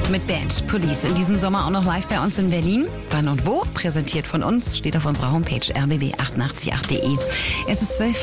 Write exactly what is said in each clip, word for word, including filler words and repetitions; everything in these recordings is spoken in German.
mit Band Police. In diesem Sommer auch noch live bei uns in Berlin. Wann und wo? Präsentiert von uns. Steht auf unserer Homepage r b b achtundachtzig acht punkt de. Es ist zwölf.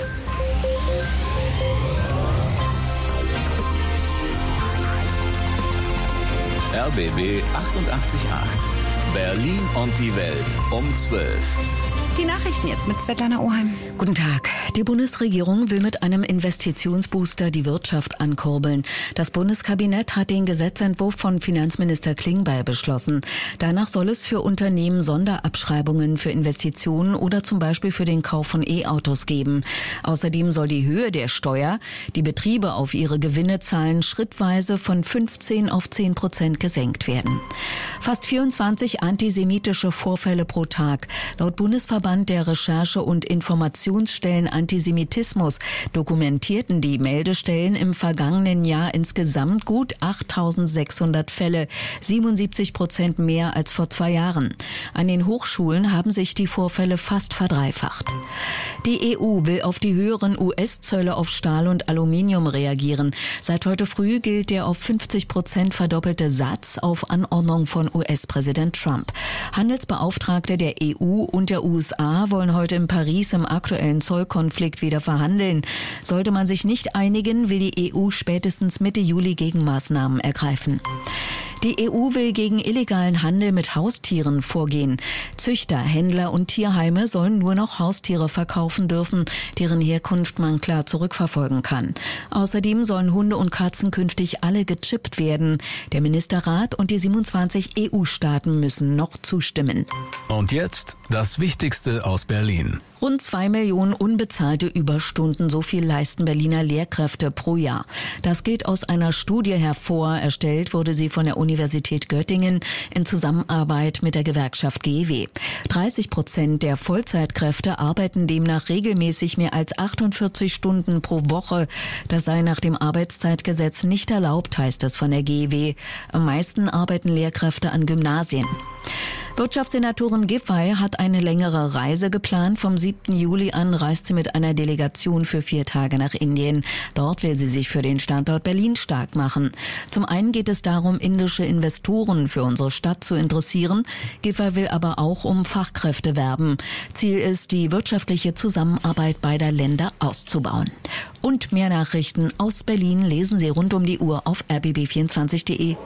R B B achtundachtzig Komma acht. Berlin und die Welt um zwölf. Die Nachrichten jetzt mit Svetlana Oheim. Guten Tag. Die Bundesregierung will mit einem Investitionsbooster die Wirtschaft ankurbeln. Das Bundeskabinett hat den Gesetzentwurf von Finanzminister Klingbeil beschlossen. Danach soll es für Unternehmen Sonderabschreibungen für Investitionen oder zum Beispiel für den Kauf von E-Autos geben. Außerdem soll die Höhe der Steuer, die Betriebe auf ihre Gewinne zahlen, schrittweise von fünfzehn auf zehn Prozent gesenkt werden. Fast vierundzwanzig antisemitische Vorfälle pro Tag. Laut Bundesverband der Recherche- und Informationsstellen Antisemitismus dokumentierten die Meldestellen im vergangenen Jahr insgesamt gut achttausendsechshundert Fälle, siebenundsiebzig Prozent mehr als vor zwei Jahren. An den Hochschulen haben sich die Vorfälle fast verdreifacht. Die E U will auf die höheren U S-Zölle auf Stahl und Aluminium reagieren. Seit heute früh gilt der auf fünfzig Prozent verdoppelte Satz auf Anordnung von U S-Präsident Trump. Handelsbeauftragte der E U und der U S A wollen heute in Paris im aktuellen Zollkonflikt wieder verhandeln. Sollte man sich nicht einigen, will die E U spätestens Mitte Juli Gegenmaßnahmen ergreifen. Die E U will gegen illegalen Handel mit Haustieren vorgehen. Züchter, Händler und Tierheime sollen nur noch Haustiere verkaufen dürfen, deren Herkunft man klar zurückverfolgen kann. Außerdem sollen Hunde und Katzen künftig alle gechippt werden. Der Ministerrat und die siebenundzwanzig E U-Staaten müssen noch zustimmen. Und jetzt das Wichtigste aus Berlin. Rund zwei Millionen unbezahlte Überstunden, so viel leisten Berliner Lehrkräfte pro Jahr. Das geht aus einer Studie hervor. Erstellt wurde sie von der Universität Göttingen in Zusammenarbeit mit der Gewerkschaft G E W. dreißig Prozent der Vollzeitkräfte arbeiten demnach regelmäßig mehr als achtundvierzig Stunden pro Woche. Das sei nach dem Arbeitszeitgesetz nicht erlaubt, heißt es von der G E W. Am meisten arbeiten Lehrkräfte an Gymnasien. Wirtschaftssenatorin Giffey hat eine längere Reise geplant. Vom siebten Juli an reist sie mit einer Delegation für vier Tage nach Indien. Dort will sie sich für den Standort Berlin stark machen. Zum einen geht es darum, indische Investoren für unsere Stadt zu interessieren. Giffey will aber auch um Fachkräfte werben. Ziel ist, die wirtschaftliche Zusammenarbeit beider Länder auszubauen. Und mehr Nachrichten aus Berlin lesen Sie rund um die Uhr auf r b b vierundzwanzig punkt de.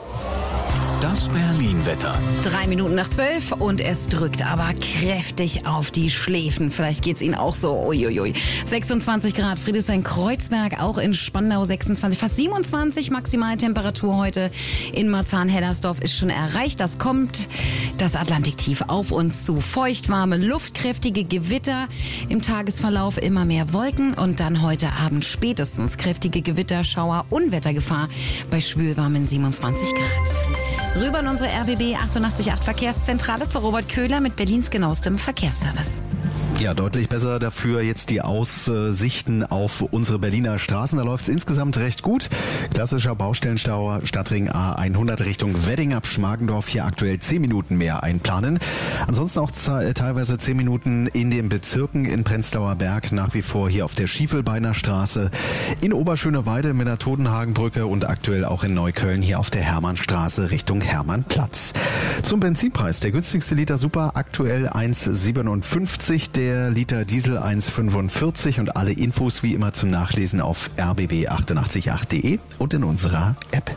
Das Berlin-Wetter. Drei Minuten nach zwölf und es drückt aber kräftig auf die Schläfen. Vielleicht geht's Ihnen auch so. Uiuiui. sechsundzwanzig Grad, Friedrichshain-Kreuzberg, auch in Spandau sechsundzwanzig, fast siebenundzwanzig Maximaltemperatur heute. In Marzahn-Hellersdorf ist schon erreicht. Das kommt das Atlantiktief auf uns zu. Feuchtwarme Luft, kräftige Gewitter. Im Tagesverlauf immer mehr Wolken und dann heute Abend spätestens kräftige Gewitter, Schauer, Unwettergefahr bei schwülwarmen siebenundzwanzig Grad. Rüber in unsere R B B achtundachtzig Komma acht Verkehrszentrale zu Robert Köhler mit Berlins genauestem Verkehrsservice. Ja, deutlich besser dafür jetzt die Aussichten auf unsere Berliner Straßen. Da läuft es insgesamt recht gut. Klassischer Baustellenstau Stadtring A hundert Richtung Wedding ab Schmargendorf. Hier aktuell zehn Minuten mehr einplanen. Ansonsten auch teilweise zehn Minuten in den Bezirken in Prenzlauer Berg. Nach wie vor hier auf der Schiefelbeiner Straße. In Oberschöneweide mit der Totenhagenbrücke und aktuell auch in Neukölln hier auf der Hermannstraße Richtung Hermannplatz. Zum Benzinpreis. Der günstigste Liter Super aktuell eins Komma siebenundfünfzig. Der Liter Diesel eins Komma fünfundvierzig und alle Infos wie immer zum Nachlesen auf r b b achtundachtzig Komma acht punkt de und in unserer App.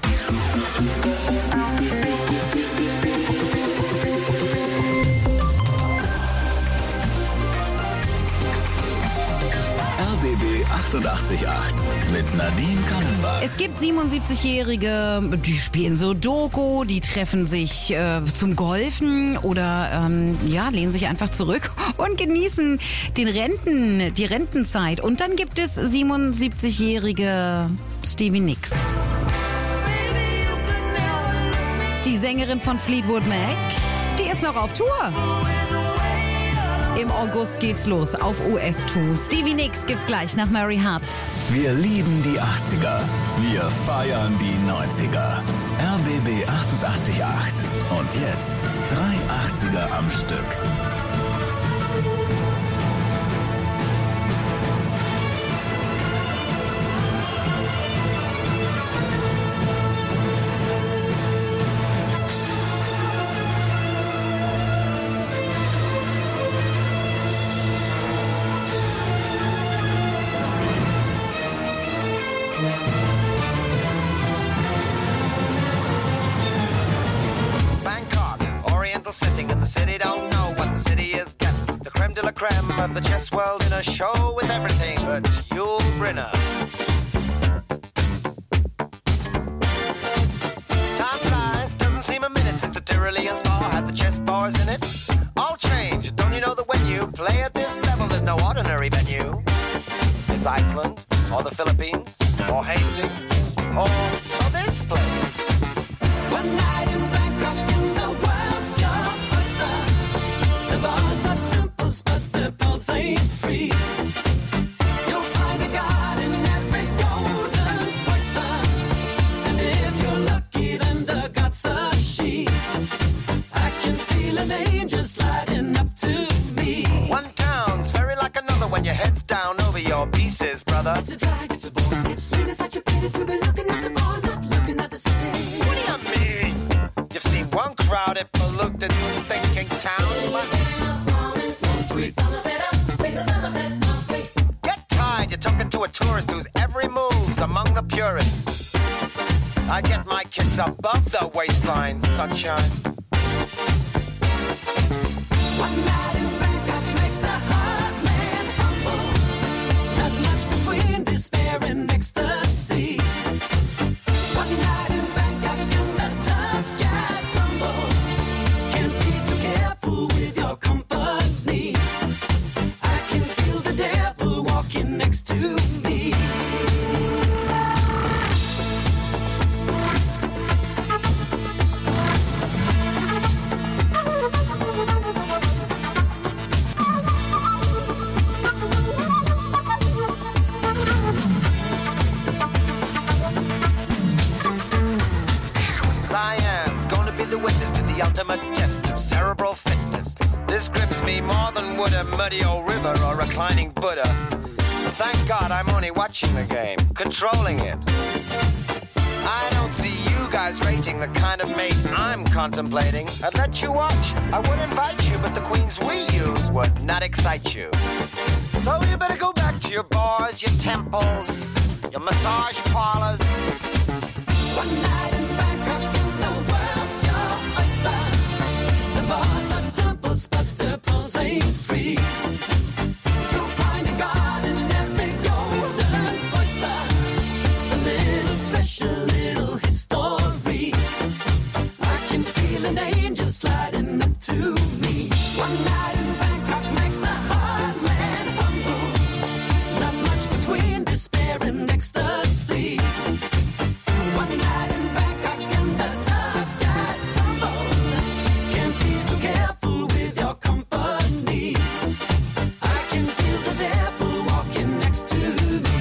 R B B achtundachtzig Komma acht mit Nadine Kannenberg. Es gibt siebenundsiebzigjährige, die spielen Sudoku, die treffen sich äh, zum Golfen oder ähm, ja, lehnen sich einfach zurück und genießen den Renten, die Rentenzeit. Und dann gibt es siebenundsiebzigjährige Stevie Nicks. Das ist die Sängerin von Fleetwood Mac. Die ist noch auf Tour. Im August geht's los auf U S-Tour. Stevie Nicks gibt's gleich nach Mary Hart. Wir lieben die achtziger. Wir feiern die neunziger. R B B achtundachtzig Komma acht. Und jetzt drei achtziger am Stück. sitting in the city don't know what the city is getting. The creme de la creme of the chess world in a show with everything but Yul Brynner. Time flies, doesn't seem a minute since the Tyrolean spa had the chess bars in it. All change, don't you know that when you play at this level there's no ordinary venue? It's Iceland, or the Philippines, or Hastings, or, or this place. One night in Bangkok in the world's your oyster. The bars are temples, but the pearls ain't free. You'll find a god in every golden oyster. And if you're lucky, then the god's a she. I can feel an angel sliding up to me. One town's very like another when your head's down over your pieces, brother. It's a drag, it's a bore. It's really such a pity to be looking at the bar, not looking at the city. What do you mean? You've seen one crowded, polluted, thinking town, but get tired, you're talking to a tourist whose every move's among the purists. I get my kids above the waistline, sunshine. One night in Bangkok makes a hard man humble. Not much between despair and ecstasy. One night in Bangkok and the tough guys crumble. Can't be too careful with your company. I can feel the devil walking next to me. Cyan's going to be the witness to the ultimate test of cerebral fitness. This grips me more than would a muddy old river or reclining Buddha. But thank God I'm only watching the game, controlling it. I don't see you guys rating the kind of mate I'm contemplating. I'd let you watch, I would invite you, but the queens we use would not excite you. So you better go back to your bars, your temples, your massage parlors. One night in Bangkok in the world's your oyster. The bars are temples, but the pearls ain't free. You'll find a god in every golden oyster. A little special little history. I can feel an angel sliding up to me. One night in Bangkok makes a hard man humble. Not much between despair and ecstasy. One night in Bangkok and the tough guys tumble. Can't be too careful with your company. I can feel the devil walking next to me.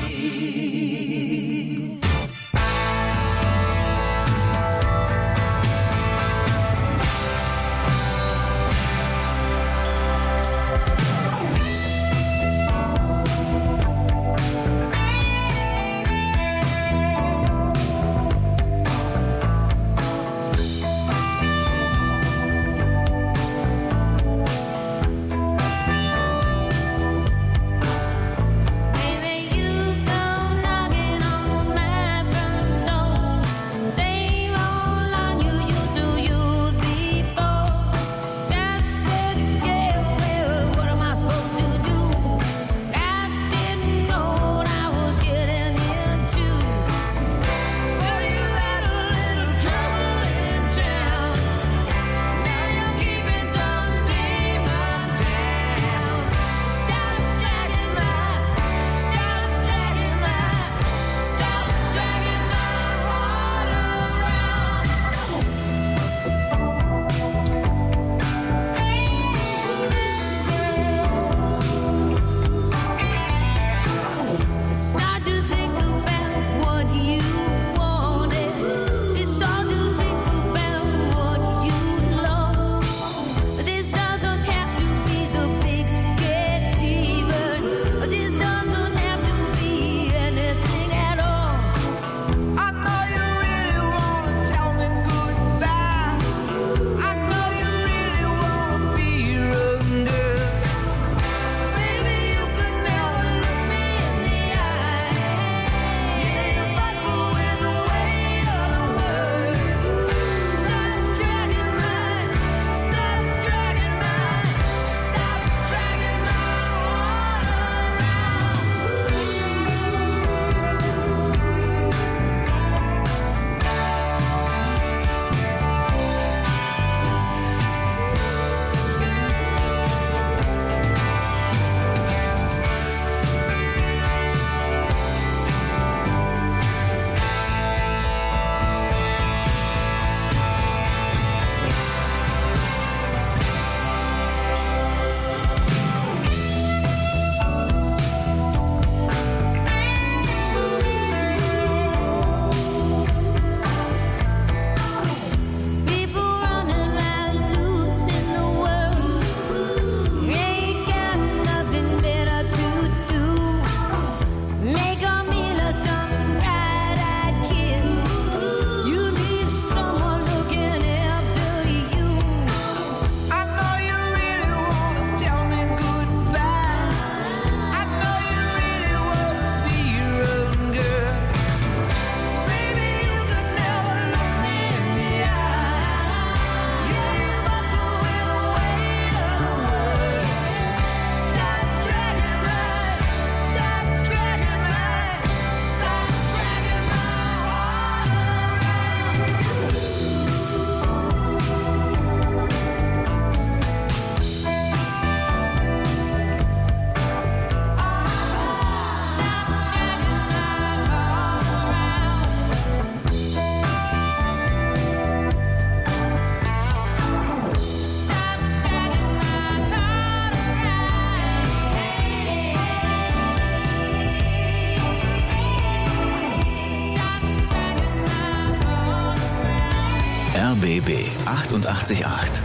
B achtundachtzig Komma acht.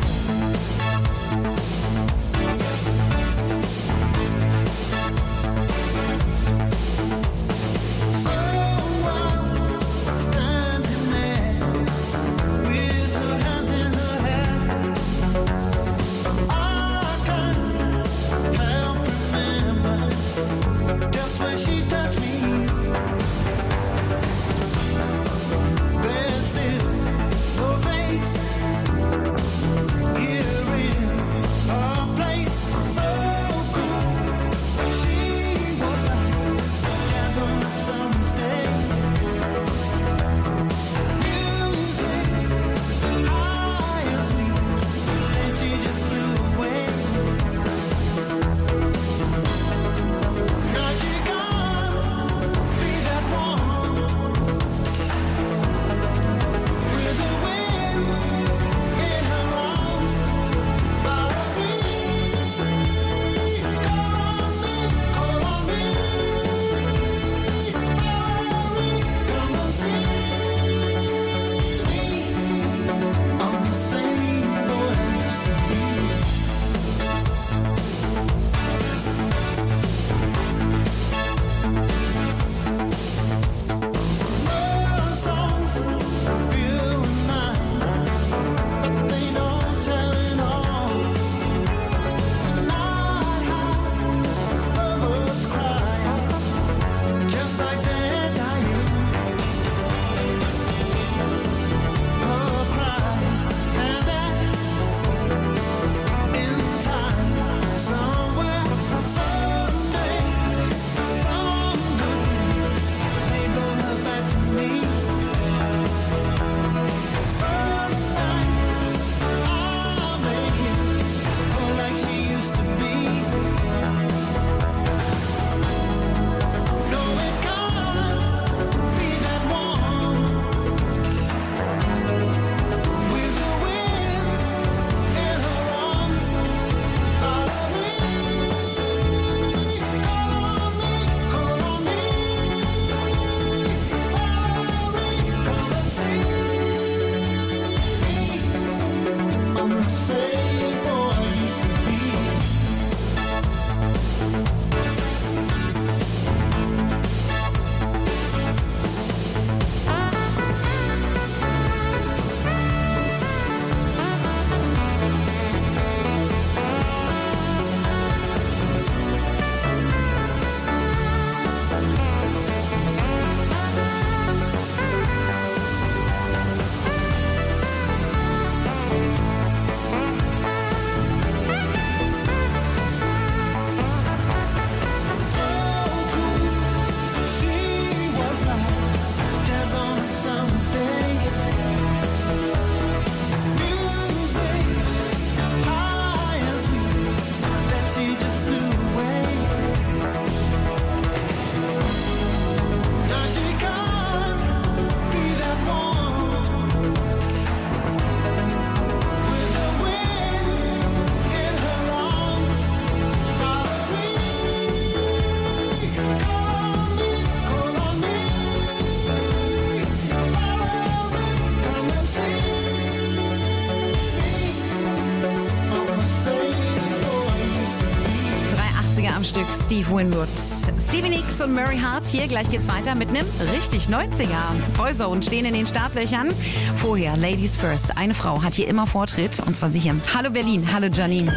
Steve Winwood. Stevie Nicks und Murray Hart hier. Gleich geht's weiter mit einem richtig neunziger. Boyzone stehen in den Startlöchern. Vorher Ladies First. Eine Frau hat hier immer Vortritt und zwar sie hier. Hallo Berlin, hallo Janine.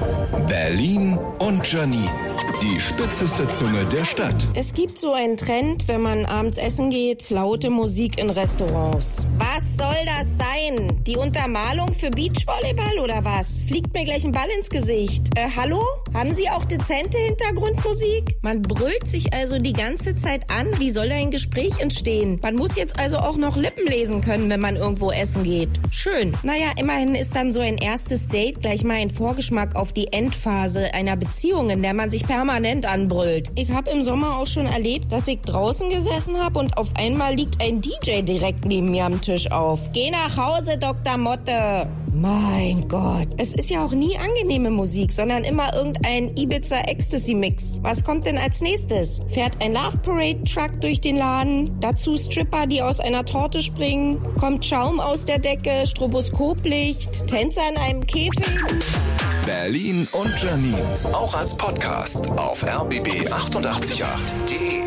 Berlin und Janine. Die spitzeste Zunge der Stadt. Es gibt so einen Trend, wenn man abends essen geht, laute Musik in Restaurants. Was soll das sein? Die Untermalung für Beachvolleyball oder was? Fliegt mir gleich ein Ball ins Gesicht. Äh, hallo? Haben Sie auch dezente Hintergrundmusik? Man brüllt sich also die ganze Zeit an. Wie soll da ein Gespräch entstehen? Man muss jetzt also auch noch Lippen lesen können, wenn man irgendwo essen geht. Schön. Naja, immerhin ist dann so ein erstes Date gleich mal ein Vorgeschmack auf die Endphase einer Beziehung, in der man sich permanent anbrüllt. Ich habe im Sommer auch schon erlebt, dass ich draußen gesessen habe und auf einmal liegt ein D J direkt neben mir am Tisch auf. Geh nach Hause, Doktor Motte. Mein Gott, es ist ja auch nie angenehme Musik, sondern immer irgendein Ibiza-Ecstasy-Mix. Was kommt denn als nächstes? Fährt ein Love Parade-Truck durch den Laden, dazu Stripper, die aus einer Torte springen, kommt Schaum aus der Decke, Stroboskoplicht, Tänzer in einem Käfig. Berlin und Janine, auch als Podcast auf r b b achtundachtzig Komma acht punkt de.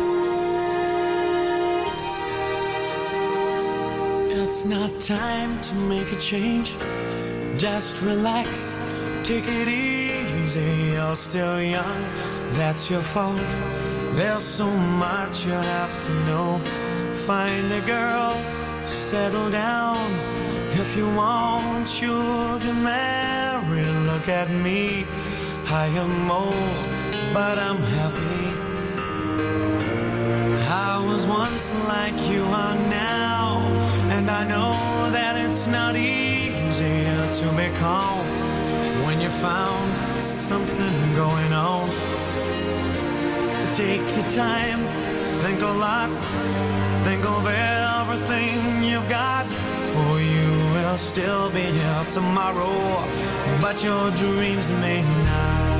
It's not time to make a change. Just relax, take it easy. You're still young, that's your fault. There's so much you have to know. Find a girl, settle down. If you want, you can marry. Look at me, I am old, but I'm happy. I was once like you are now, and I know that it's not easy to be calm when you found something going on. Take your time, think a lot, think of everything you've got. For you will still be here tomorrow, but your dreams may not.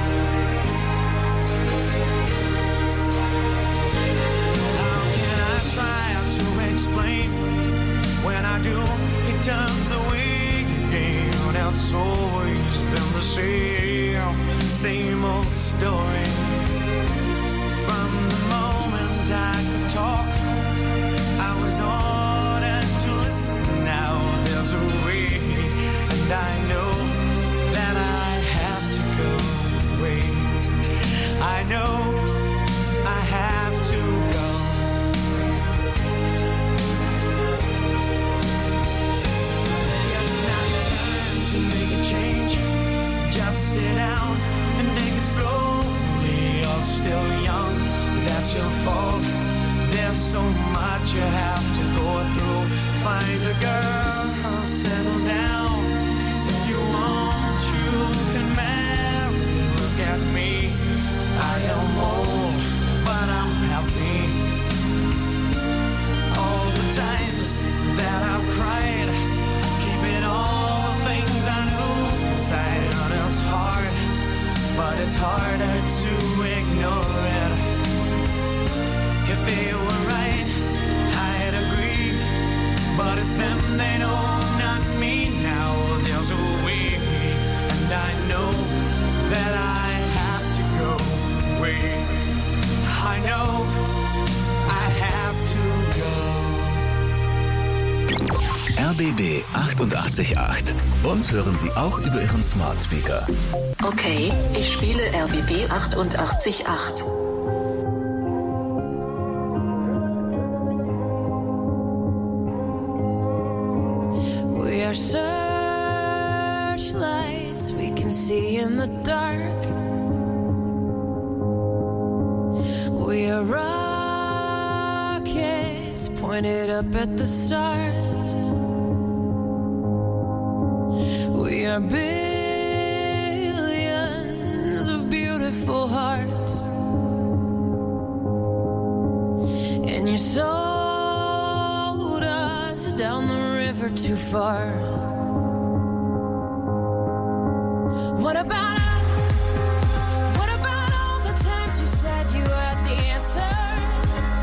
Explain when I do, it turns away again. It's always been the same, same old story. From the moment I could talk, I was ordered to listen. Now there's a way, and I know that I have to go away. I know I have to go. Change. Just sit down and take it slowly. You're still young, that's your fault. There's so much you have to go through. Find a girl, settle down. If you want, you can marry. Look at me, I am old, but I'm happy. All the times that I've cried, keeping all the things I knew inside. It's hard, but it's harder to ignore it. If they were right, I'd agree, but it's them they know, not me. Now there's a way, and I know that I have to go away. I know I have to go. R B B achtundachtzig Komma acht. Uns hören Sie auch über Ihren Smart Speaker. Okay, ich spiele R B B achtundachtzig Komma acht. We are searchlights we can see in the dark. We are rockets pointed up at the stars. We are billions of beautiful hearts, and you sold us down the river too far. What about us? What about all the times you said you had the answers?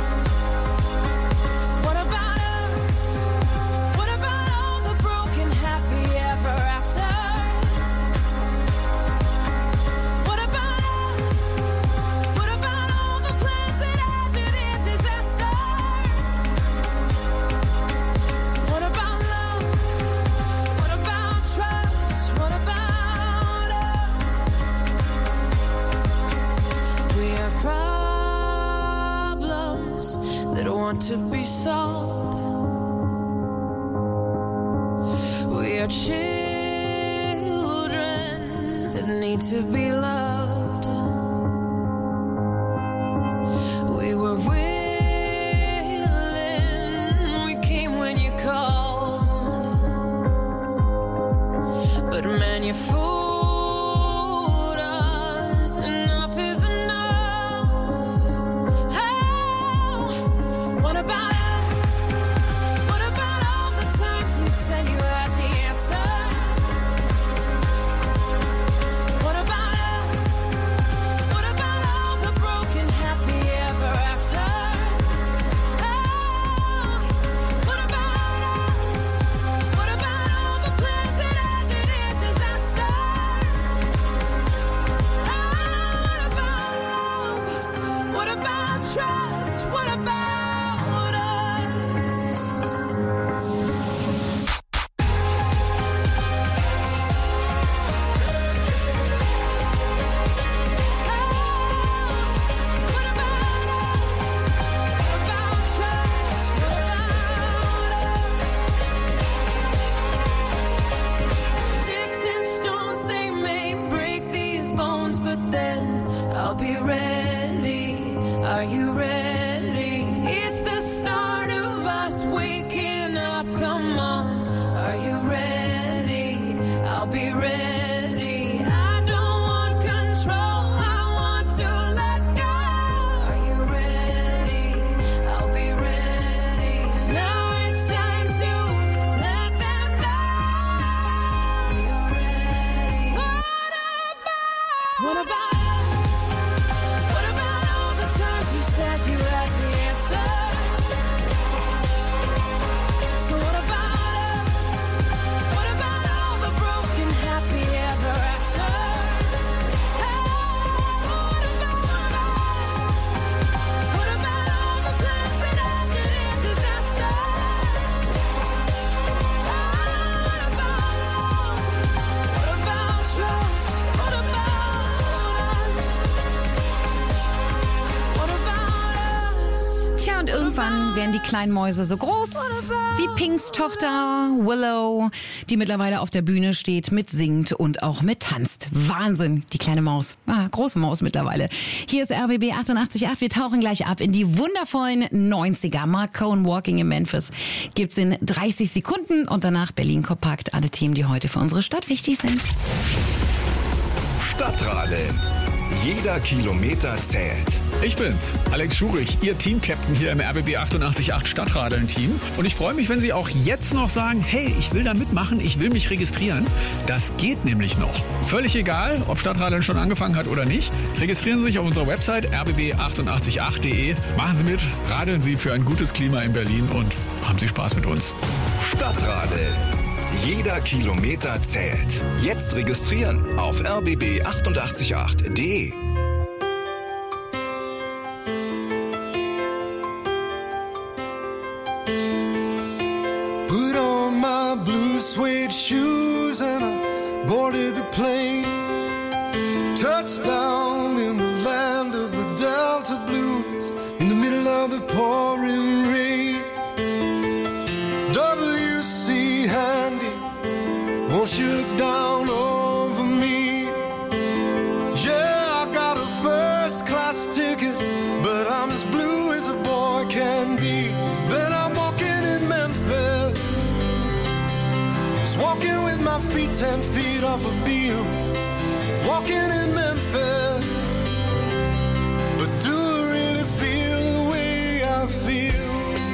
What about us? What about all the broken happy ever afters? What about us? What about all the plans that ended in disaster? What about love? What about trust? What about us? We are problems that want to be solved. We are children that need to be loved. We were willing, we came when you called, but man, you fooled us. Enough is enough. Oh, what about us? What about all the times you said you had the answer? werden die kleinen Mäuse so groß wie Pinks Tochter Willow, die mittlerweile auf der Bühne steht, mitsingt und auch mittanzt. Wahnsinn, die kleine Maus. Ah, große Maus mittlerweile. Hier ist R B B achtundachtzig Komma acht. Wir tauchen gleich ab in die wundervollen neunziger. Mark Cohn, Walking in Memphis, gibt's in dreißig Sekunden und danach Berlin Kompakt. Alle Themen, die heute für unsere Stadt wichtig sind. Stadtradeln. Jeder Kilometer zählt. Ich bin's, Alex Schurich, Ihr Team-Captain hier im R B B achtundachtzig Komma acht Stadtradeln-Team. Und ich freue mich, wenn Sie auch jetzt noch sagen, hey, ich will da mitmachen, ich will mich registrieren. Das geht nämlich noch. Völlig egal, ob Stadtradeln schon angefangen hat oder nicht. Registrieren Sie sich auf unserer Website r b b achtundachtzig Komma acht punkt de. Machen Sie mit, radeln Sie für ein gutes Klima in Berlin und haben Sie Spaß mit uns. Stadtradeln. Jeder Kilometer zählt. Jetzt registrieren auf r b b achtundachtzig Komma acht punkt de. Put on my blue suede shoes and I boarded the plane. Touchdown in the land of the Delta Blues, in the middle of the pouring rain. W C Handy, won't you look down over me? Yeah, I got a first class ticket, but I'm as blue as a boy can be. Then I'm walking in Memphis, just walking with my feet ten feet off a beam. Walking in Memphis, but do I really feel the way I feel?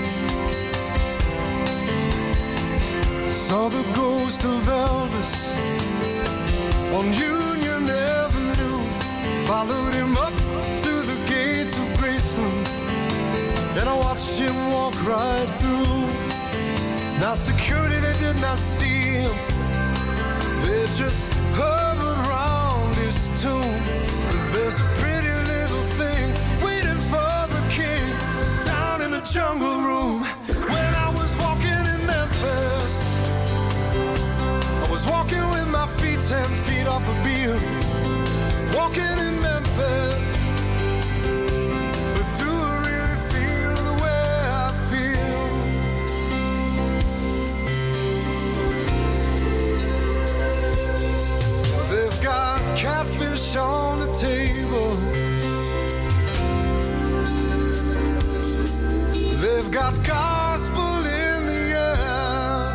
Saw the ghost of Elvis on Union Avenue. Followed him up to the gates of Graceland, and I watched him walk right through. Now security, they did not see him, they just hovered around his tomb. But there's a pretty little thing waiting for the king down in the jungle room. When I was walking in Memphis, I was walking with my feet ten feet off a beam. Walking in Memphis, but do I really feel the way I feel? They've got catfish on the table, they've got gospel in the air,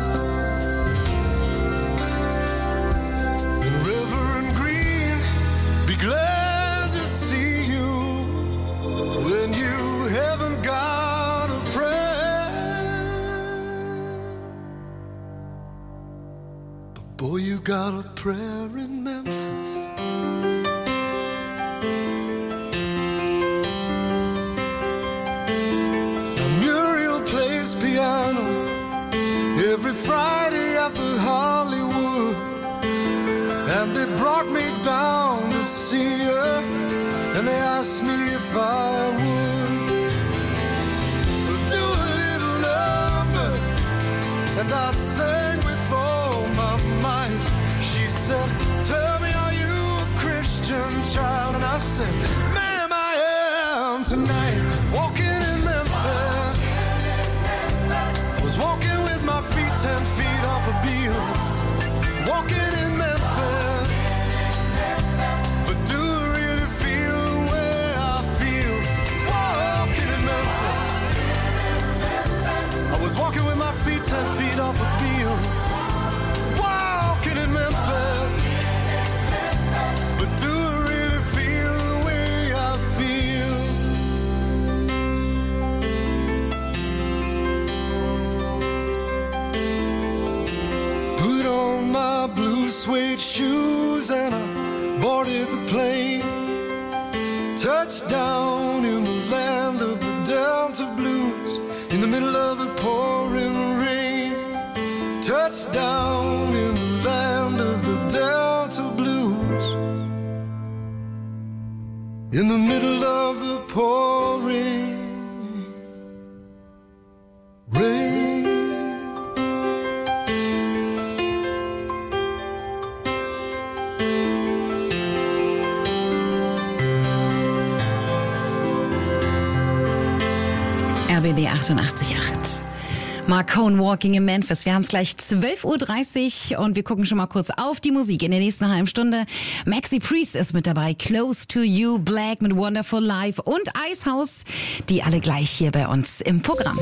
and Reverend Green, be glad to see you when you haven't got a prayer. But boy, you got a prayer in Memphis. Muriel plays piano every Friday at the Hollywood, and they brought me down to see her, and they asked me if I would do a little number, and I sang with all my might. She said, tell me, are you a Christian child? And I said, ma'am, I am tonight. Walking in Memphis, was walking with my feet ten feet off a beam. Walking in Memphis, but do I really feel the way I feel? Walking in Memphis, I was walking with my feet ten feet off a beam. Walking in Memphis, but do I really feel the way I feel? Put on my blue suede shoes and I boarded the plane. Touchdown in the land of the Delta Blues, in the middle of the pouring rain. Touchdown in the land of the Delta Blues, in the middle of the pouring rain. R B B B achtundachtzig Komma acht. Mark Cohn, Walking in Memphis. Wir haben es gleich zwölf Uhr dreißig und wir gucken schon mal kurz auf die Musik in der nächsten halben Stunde. Maxi Priest ist mit dabei, Close to You, Black mit Wonderful Life und Icehouse, die alle gleich hier bei uns im Programm.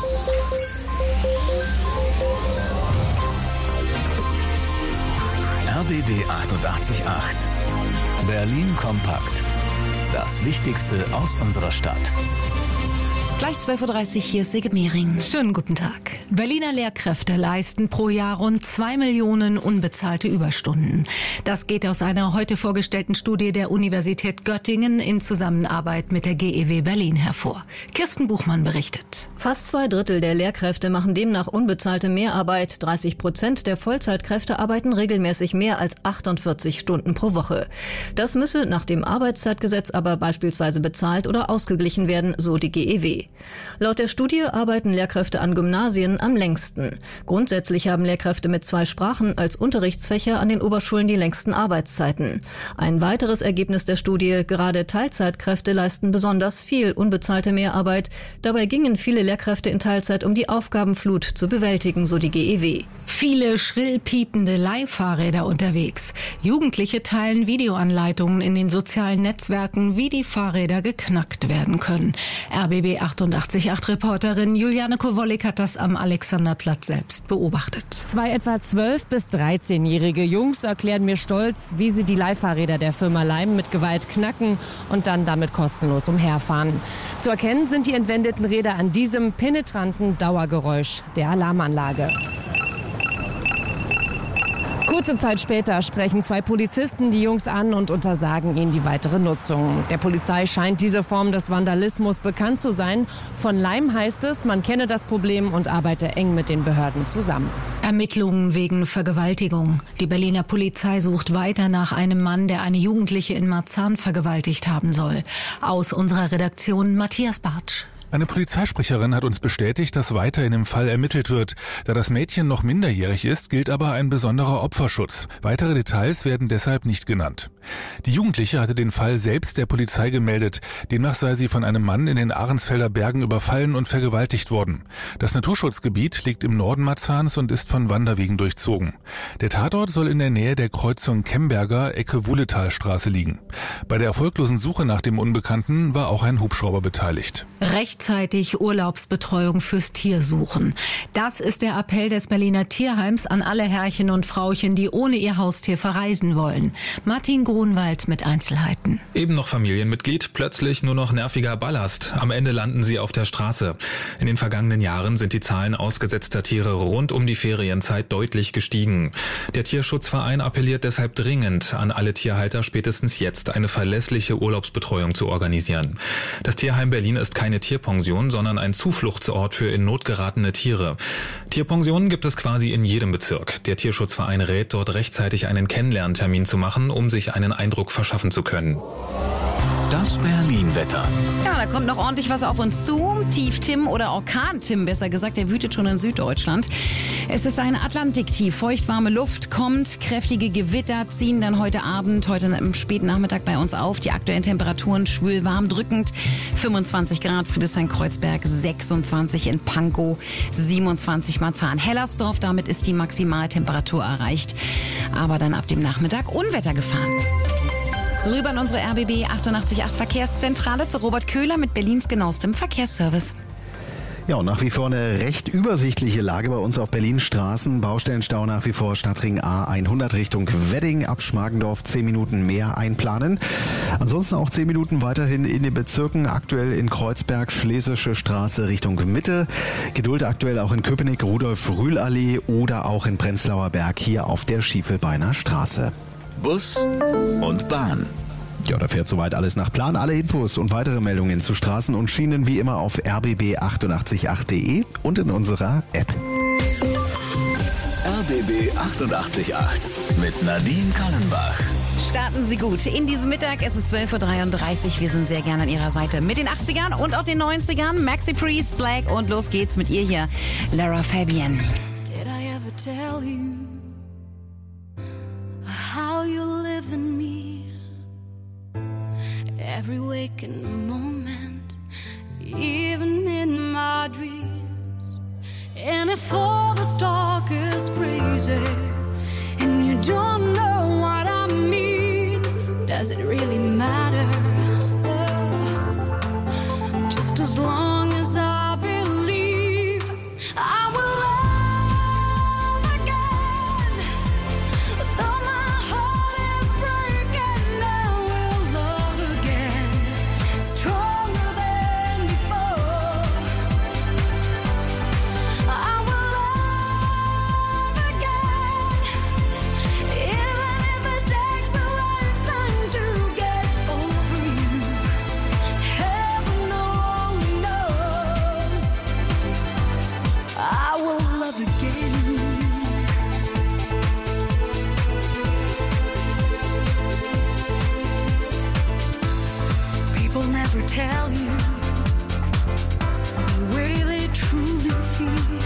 R B B achtundachtzig Komma acht. Berlin kompakt. Das Wichtigste aus unserer Stadt. Gleich zwölf Uhr dreißig, hier ist Sigrid Mehring. Schönen guten Tag. Berliner Lehrkräfte leisten pro Jahr rund zwei Millionen unbezahlte Überstunden. Das geht aus einer heute vorgestellten Studie der Universität Göttingen in Zusammenarbeit mit der G E W Berlin hervor. Kirsten Buchmann berichtet. Fast zwei Drittel der Lehrkräfte machen demnach unbezahlte Mehrarbeit. dreißig Prozent der Vollzeitkräfte arbeiten regelmäßig mehr als achtundvierzig Stunden pro Woche. Das müsse nach dem Arbeitszeitgesetz aber beispielsweise bezahlt oder ausgeglichen werden, so die G E W. Laut der Studie arbeiten Lehrkräfte an Gymnasien am längsten. Grundsätzlich haben Lehrkräfte mit zwei Sprachen als Unterrichtsfächer an den Oberschulen die längsten Arbeitszeiten. Ein weiteres Ergebnis der Studie: Gerade Teilzeitkräfte leisten besonders viel unbezahlte Mehrarbeit. Dabei gingen viele Lehrkräfte in Teilzeit, um die Aufgabenflut zu bewältigen, so die G E W. Viele schrill piepende Leihfahrräder unterwegs. Jugendliche teilen Videoanleitungen in den sozialen Netzwerken, wie die Fahrräder geknackt werden können. R B B achtundachtzig Komma acht Reporterin Juliane Kowolik hat das am Alexanderplatz selbst beobachtet. Zwei etwa zwölf- bis dreizehnjährige Jungs erklären mir stolz, wie sie die Leihfahrräder der Firma Leim mit Gewalt knacken und dann damit kostenlos umherfahren. Zu erkennen sind die entwendeten Räder an diesem penetranten Dauergeräusch der Alarmanlage. Kurze Zeit später sprechen zwei Polizisten die Jungs an und untersagen ihnen die weitere Nutzung. Der Polizei scheint diese Form des Vandalismus bekannt zu sein. Von Leim heißt es, man kenne das Problem und arbeite eng mit den Behörden zusammen. Ermittlungen wegen Vergewaltigung. Die Berliner Polizei sucht weiter nach einem Mann, der eine Jugendliche in Marzahn vergewaltigt haben soll. Aus unserer Redaktion Matthias Bartsch. Eine Polizeisprecherin hat uns bestätigt, dass weiter in dem Fall ermittelt wird. Da das Mädchen noch minderjährig ist, gilt aber ein besonderer Opferschutz. Weitere Details werden deshalb nicht genannt. Die Jugendliche hatte den Fall selbst der Polizei gemeldet. Demnach sei sie von einem Mann in den Ahrensfelder Bergen überfallen und vergewaltigt worden. Das Naturschutzgebiet liegt im Norden Marzahns und ist von Wanderwegen durchzogen. Der Tatort soll in der Nähe der Kreuzung Kemberger, Ecke Wuhletalstraße liegen. Bei der erfolglosen Suche nach dem Unbekannten war auch ein Hubschrauber beteiligt. Rechtzeitig Urlaubsbetreuung fürs Tier suchen. Das ist der Appell des Berliner Tierheims an alle Herrchen und Frauchen, die ohne ihr Haustier verreisen wollen. Martin Grunwald mit Einzelheiten. Eben noch Familienmitglied, plötzlich nur noch nerviger Ballast. Am Ende landen sie auf der Straße. In den vergangenen Jahren sind die Zahlen ausgesetzter Tiere rund um die Ferienzeit deutlich gestiegen. Der Tierschutzverein appelliert deshalb dringend an alle Tierhalter, spätestens jetzt eine verlässliche Urlaubsbetreuung zu organisieren. Das Tierheim Berlin ist keine Tierpension, sondern ein Zufluchtsort für in Not geratene Tiere. Tierpensionen gibt es quasi in jedem Bezirk. Der Tierschutzverein rät dort rechtzeitig einen Kennenlerntermin zu machen, um sich einen Eindruck verschaffen zu können. Das Berlin-Wetter. Ja, da kommt noch ordentlich was auf uns zu. Tief Tim oder Orkan Tim, besser gesagt, der wütet schon in Süddeutschland. Es ist ein Atlantiktief. Feuchtwarme Luft kommt. Kräftige Gewitter ziehen dann heute Abend, heute im späten Nachmittag bei uns auf. Die aktuellen Temperaturen schwül warm drückend. fünfundzwanzig Grad Friedrichshain-Kreuzberg, sechsundzwanzig in Pankow, siebenundzwanzig Marzahn. Hellersdorf, damit ist die Maximaltemperatur erreicht. Aber dann ab dem Nachmittag Unwettergefahren. Rüber in unsere R B B achtundachtzig Komma acht Verkehrszentrale zu Robert Köhler mit Berlins genauestem Verkehrsservice. Ja, und nach wie vor eine recht übersichtliche Lage bei uns auf Berlins Straßen. Baustellenstau nach wie vor Stadtring A hundert Richtung Wedding, ab Schmargendorf zehn Minuten mehr einplanen. Ansonsten auch zehn Minuten weiterhin in den Bezirken, aktuell in Kreuzberg, Schlesische Straße Richtung Mitte. Geduld aktuell auch in Köpenick, Rudolf-Rühl-Allee oder auch in Prenzlauer Berg hier auf der Schiefelbeiner Straße. Bus und Bahn. Ja, da fährt soweit alles nach Plan. Alle Infos und weitere Meldungen zu Straßen und Schienen wie immer auf r b b achtundachtzig Komma acht punkt de und in unserer App. R B B achtundachtzig Komma acht mit Nadine Kallenbach. Starten Sie gut in diesem Mittag. Es ist zwölf Uhr dreiunddreißig. Wir sind sehr gerne an Ihrer Seite mit den achtzigern und auch den neunzigern. Maxi Priest, Black und los geht's mit ihr hier, Lara Fabian. Did I ever tell you how you live in me? Every waking moment, even in my my dreams. And if all this talk is crazy and you don't know what I mean, does it really matter? Oh, just as long as I believe I will love again. Though my heart is breaking, I will love again, stronger than before. I will love again, even if it takes a lifetime to get over you. Heaven only knows. I will love again. People never tell you the way they truly feel.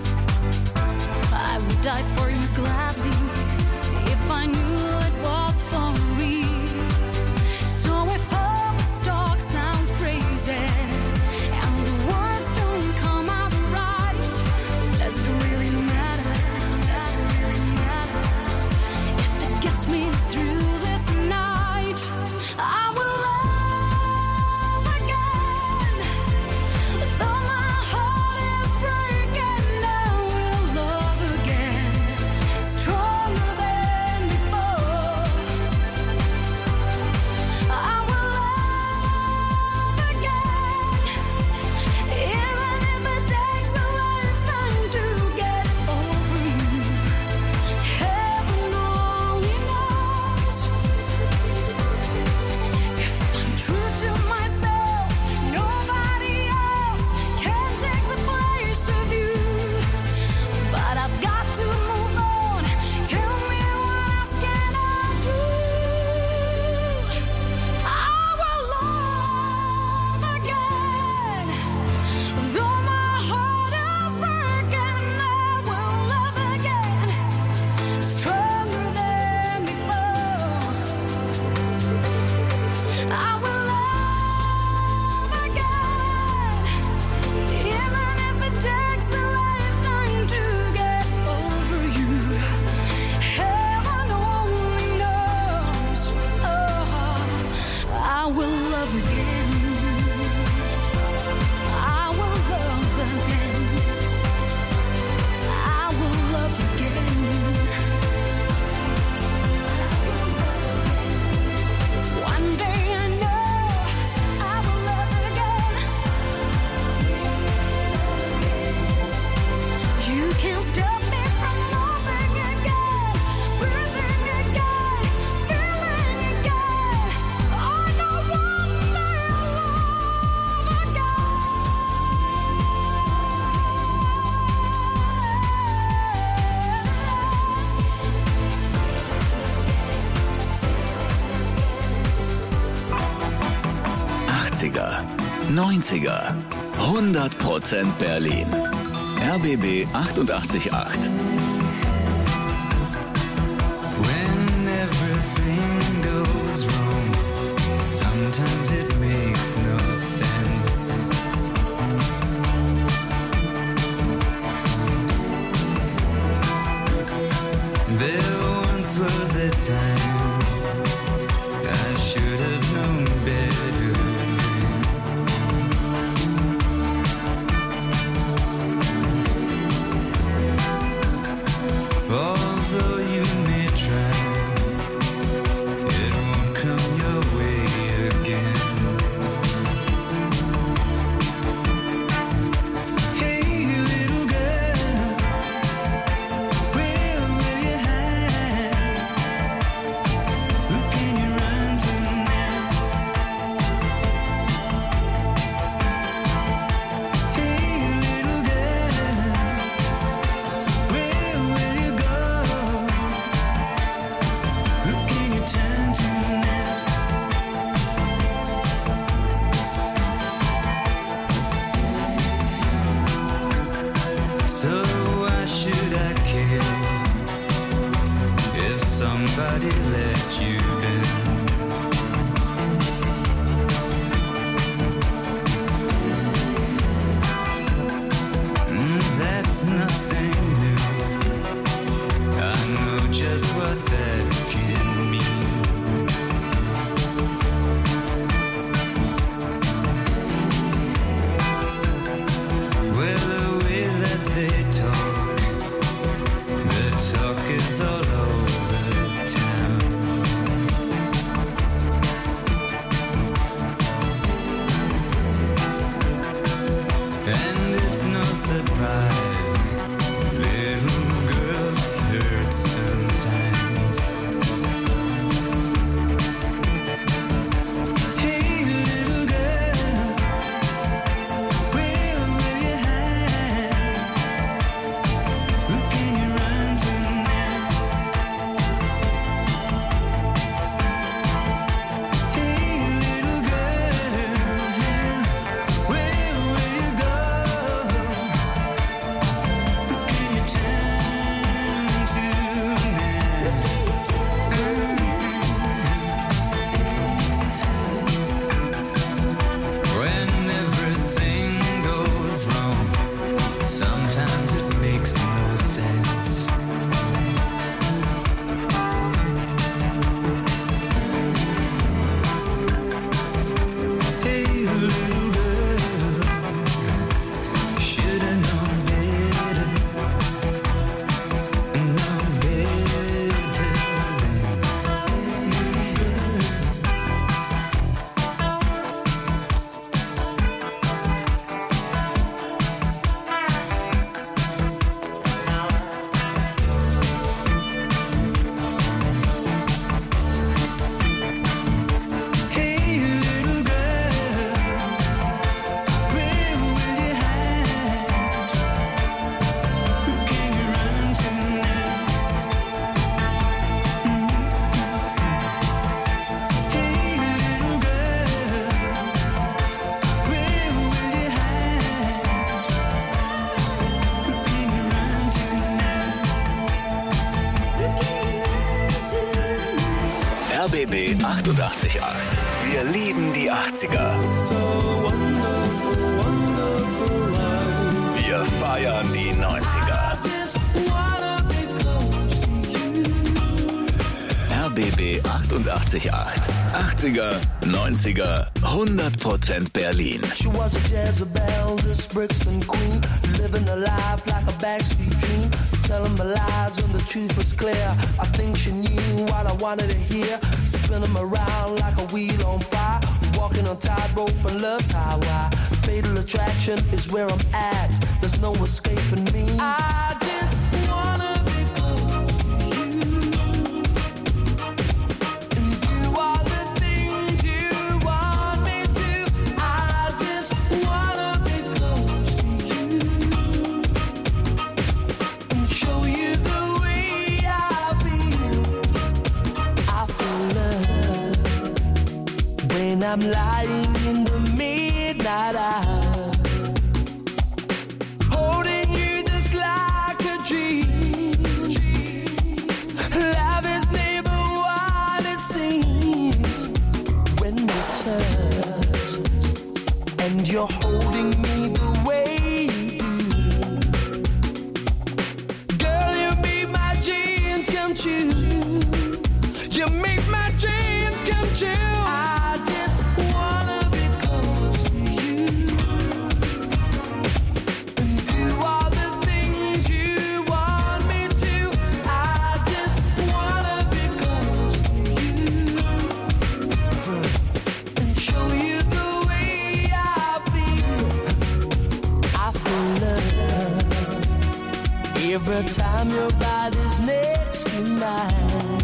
I would die for you gladly if I knew it was for real. So if all this talk sounds crazy and the words don't come out right, does it really matter? Does it really matter? If it gets me through this night, I will love again. Though my heart is breaking, I will love again, stronger than before. I will love again, even if it takes a lifetime to get over you. Heaven only knows. If I'm true to myself, nobody else can take the place of you. But I've got to move on. Tell me, what else can I do? I will love again. Though my heart is breaking, I will love again, stronger than before. I will love again, even if it takes a lifetime to get over you. Heaven only knows. Oh, I will love again. I will love again. I will love again. One day I know I will love again. You can't stop me from loving again, breathing again, feeling again. I know one day I'll love achtziger, neunziger, hundert Prozent Berlin. R B B achtundachtzig Komma acht. When everything goes wrong, sometimes it makes no sense. There once was a time I should have known better then. Although you may try, it won't come your way again. Hey, little girl, where will you hide? Who can you run to now? Hey, little girl, where will you go? Who can you turn to now? So why should I care if somebody let you down? R B B achtundachtzig Komma acht. Wir lieben die achtziger. Wir feiern die neunziger. R B B achtundachtzig Komma acht. achtziger, neunziger, hundert Prozent Berlin. She was a Jezebel, this Brixton queen, living a life like a backstreet dream, telling my lies when the truth was clear. I think she knew what I wanted to hear, spinning them around like a wheel on fire, walking on tightrope and love's highway. Fatal attraction is where I'm at, there's no escaping me. I just wanna I'm lying in the midnight hour, holding you just like a dream. Love is never what it seems when we touch, and you're holding me the way you do. Girl, you make my dreams come true. You make my dreams come true. I just wanna be close to you and do all the things you want me to. I just wanna be close to you and show you the way I feel. I feel love every time your body's next to mine.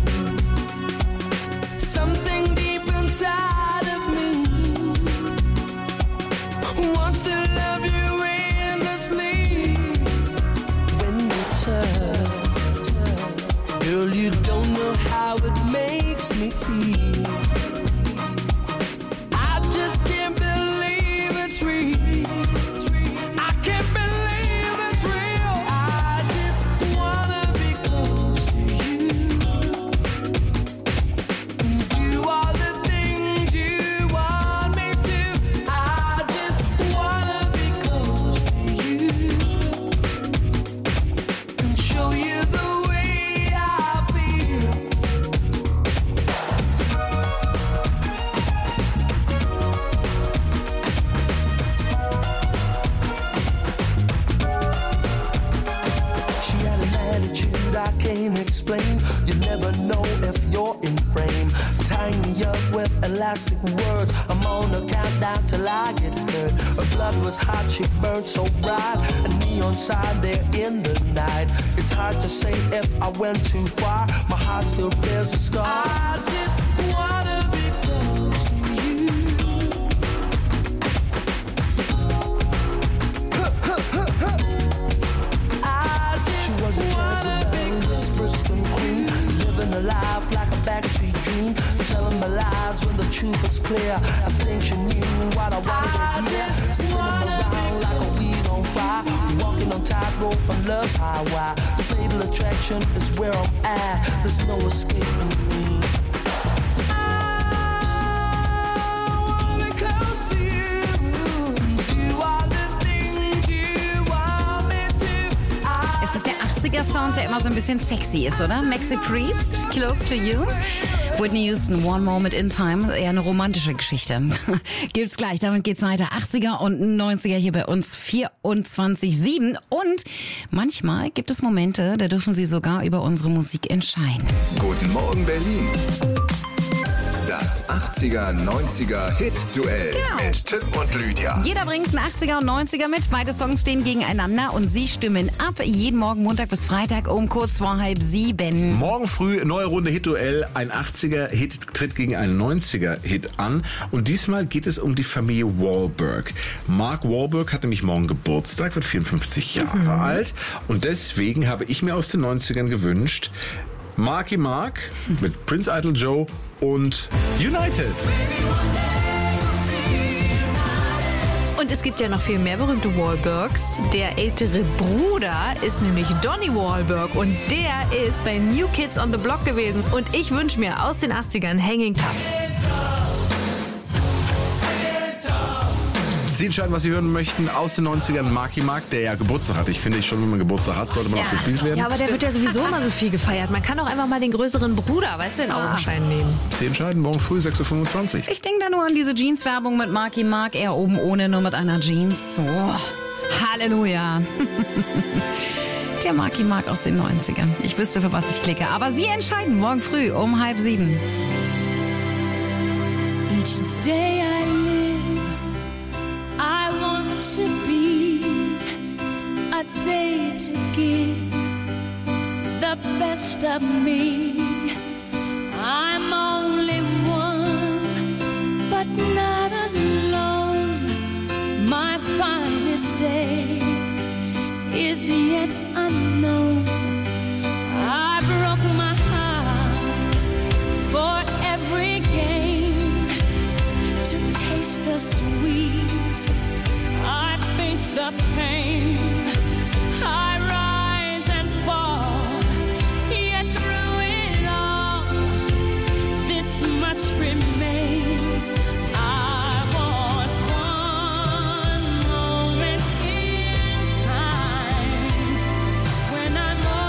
Something deep inside of me wants to love you endlessly. When we touch, girl, you don't know how it makes me feel. I just can't believe it's real. I can't believe it's real. I just wanna be close to you. Do all the things you want me to. I just wanna be close to you and show you the way I feel. She had an attitude I can't explain. You never know if you're in frame. Tying me up with elastic words. I'm on a countdown till I get hurt. Her blood was hot, she burned so bright. A neon sign there in the night. It's hard to say if I went too far. My heart still bears a scar. I just wanna be close to you. I just she was a Jezebel, this Brixton queen, living a life like a backstreet dream, telling my lies when the truth was clear. I think she knew what I wanted to hear, spinning around like a wheel on fire, walking on tightrope on love's highway. Fatal attraction is where I'm at, there's no escaping me. I wanna be close to you, do all the things you want me to. I Es ist der achtziger-Sound, der immer so ein bisschen sexy ist, oder? Maxi Priest, Close to You. Whitney Houston, One Moment in Time, eher eine romantische Geschichte. Gibt's gleich, damit geht's weiter. achtziger und neunziger hier bei uns vierundzwanzig sieben. Und manchmal gibt es Momente, da dürfen Sie sogar über unsere Musik entscheiden. Guten Morgen Berlin. Das achtziger neunziger Hit-Duell Genau. mit Tim und Lydia. Jeder bringt einen achtziger und neunziger mit. Beide Songs stehen gegeneinander und Sie stimmen ab. Jeden Morgen, Montag bis Freitag um kurz vor halb sieben. Morgen früh neue Runde Hit-Duell. Ein achtziger-Hit tritt gegen einen neunziger-Hit an. Und diesmal geht es um die Familie Wahlberg. Mark Wahlberg hat nämlich morgen Geburtstag, wird vierundfünfzig Jahre mhm. alt. Und deswegen habe ich mir aus den neunzigern gewünscht, Marky Mark mit Prince Idol Joe und United. Und es gibt ja noch viel mehr berühmte Wahlbergs. Der ältere Bruder ist nämlich Donnie Wahlberg und der ist bei New Kids on the Block gewesen. Und ich wünsche mir aus den achtzigern Hanging Tough. Sie entscheiden, was Sie hören möchten. Aus den neunzigern Marky Mark, der ja Geburtstag hat. Ich finde schon, wenn man Geburtstag hat, sollte man ja. auch gespielt werden. Ja, aber der wird ja sowieso immer so viel gefeiert. Man kann auch einfach mal den größeren Bruder, weißt du, in Augenschein nehmen. Sie entscheiden, morgen früh sechs Uhr fünfundzwanzig. Ich denke da nur an diese Jeans-Werbung mit Marky Mark. Er oben ohne, nur mit einer Jeans. Oh, Halleluja. Der Marky Mark aus den neunzigern. Ich wüsste, für was ich klicke. Aber Sie entscheiden morgen früh um halb sieben. Each day I live, I want to be a day to give the best of me. I'm only one, but not alone. My finest day is yet unknown. I broke my heart for every game to taste the sweet. I face the pain. I rise and fall. Yet through it all, this much remains. I want one moment in time when I'm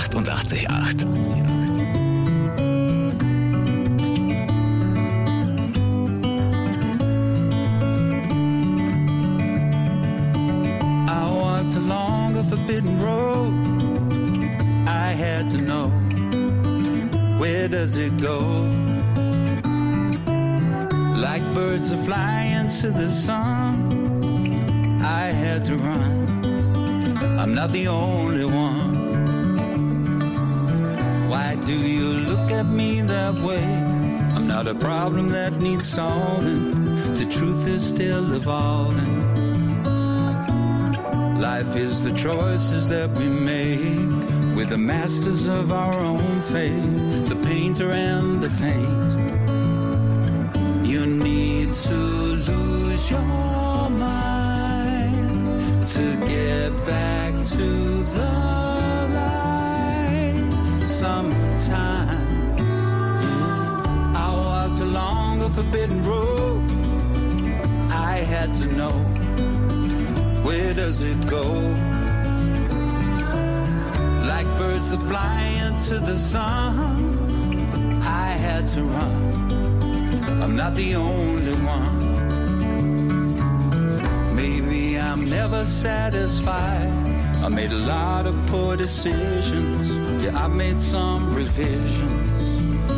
achtundachtzig Komma acht. Forbidden road, I had to know, where does it go? Like birds are flying to the sun, I had to run, I'm not the only one. Why do you look at me that way? I'm not a problem that needs solving, the truth is still evolving. Life is the choices that we make. We're the masters of our own fate, the painter and the paint. You need to lose your mind to get back to the light. Sometimes I walked along a forbidden road, I had to know, where does it go? Like birds that fly into the sun, I had to run, I'm not the only one. Maybe I'm never satisfied, I made a lot of poor decisions, yeah, I made some revisions,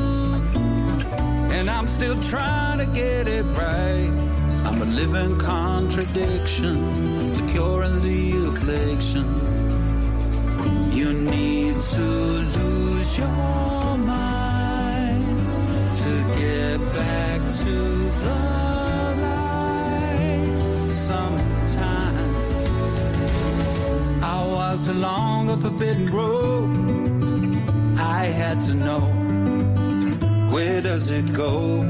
and I'm still trying to get it right. I'm a living contradiction, the cure and the affliction. You need to lose your mind to get back to the light. Sometimes I walked along a forbidden road, I had to know, where does it go?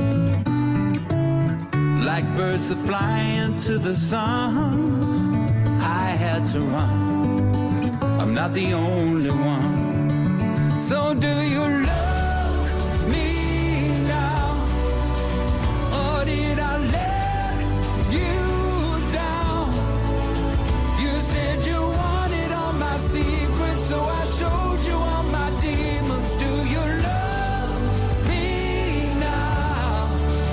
Like birds that fly into the sun, I had to run, I'm not the only one. So do you love me now, or did I let you down? You said you wanted all my secrets, so I showed you all my demons. Do you love me now?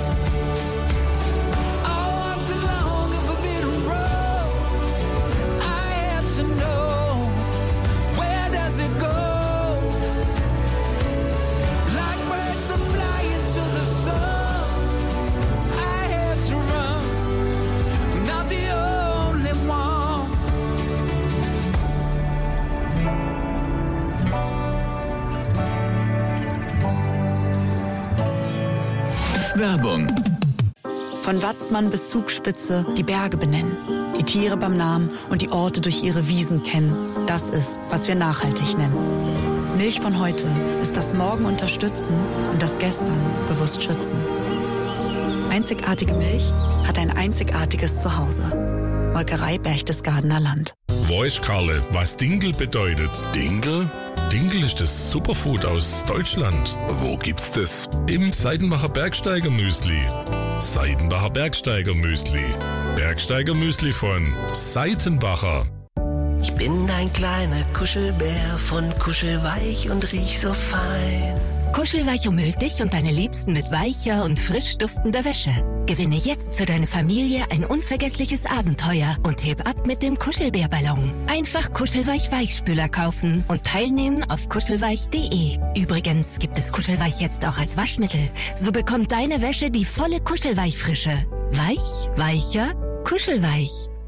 Werbung. Von Watzmann bis Zugspitze die Berge benennen, die Tiere beim Namen und die Orte durch ihre Wiesen kennen. Das ist, was wir nachhaltig nennen. Milch von heute ist das Morgen unterstützen und das Gestern bewusst schützen. Einzigartige Milch hat ein einzigartiges Zuhause. Molkerei Berchtesgadener Land. Weißt Karle, was Dinkel bedeutet? Dinkel? Dinkel ist das Superfood aus Deutschland. Wo gibt's das? Im Seidenbacher Bergsteiger Müsli. Seidenbacher Bergsteiger Müsli. Bergsteiger Müsli von Seitenbacher. Ich bin ein kleiner Kuschelbär von Kuschelweich und riech so fein. Kuschelweich umhüllt dich und deine Liebsten mit weicher und frisch duftender Wäsche. Gewinne jetzt für deine Familie ein unvergessliches Abenteuer und heb ab mit dem Kuschelbärballon. Einfach Kuschelweich Weichspüler kaufen und teilnehmen auf kuschelweich punkt de. Übrigens gibt es Kuschelweich jetzt auch als Waschmittel. So bekommt deine Wäsche die volle Kuschelweich-Frische. Weich, weicher, kuschelweich.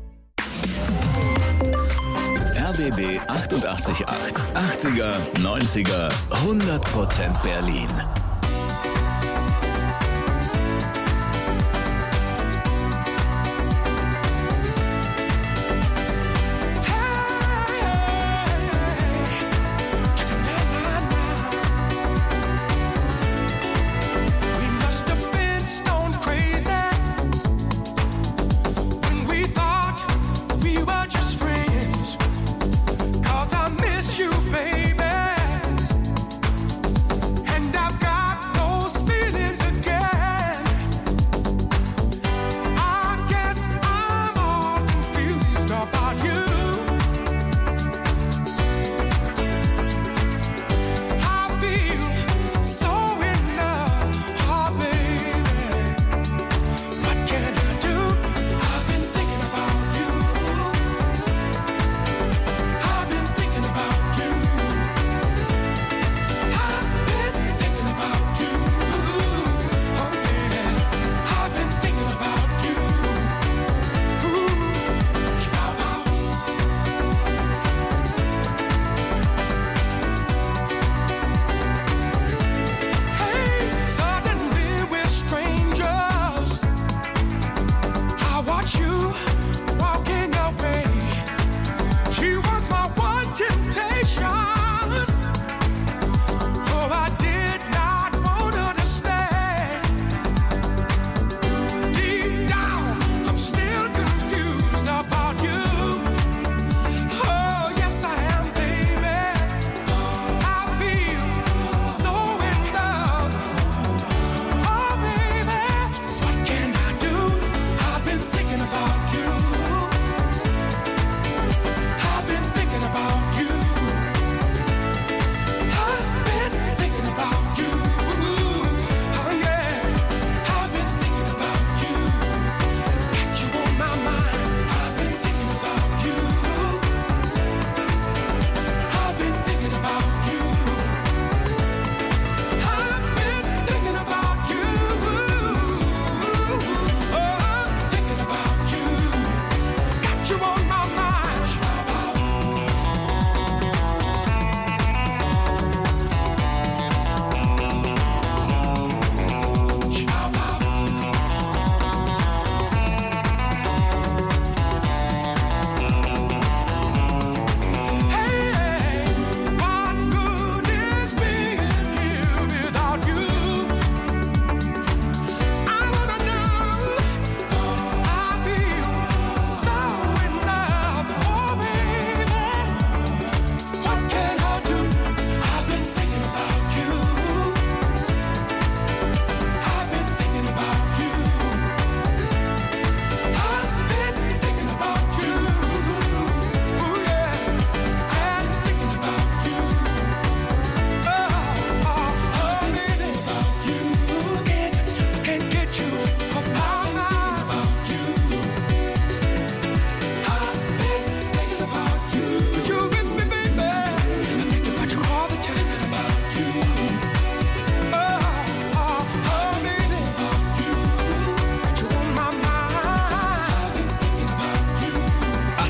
R B B achtundachtzig Komma acht. achtziger, neunziger, hundert Prozent Berlin. You, baby, and I've got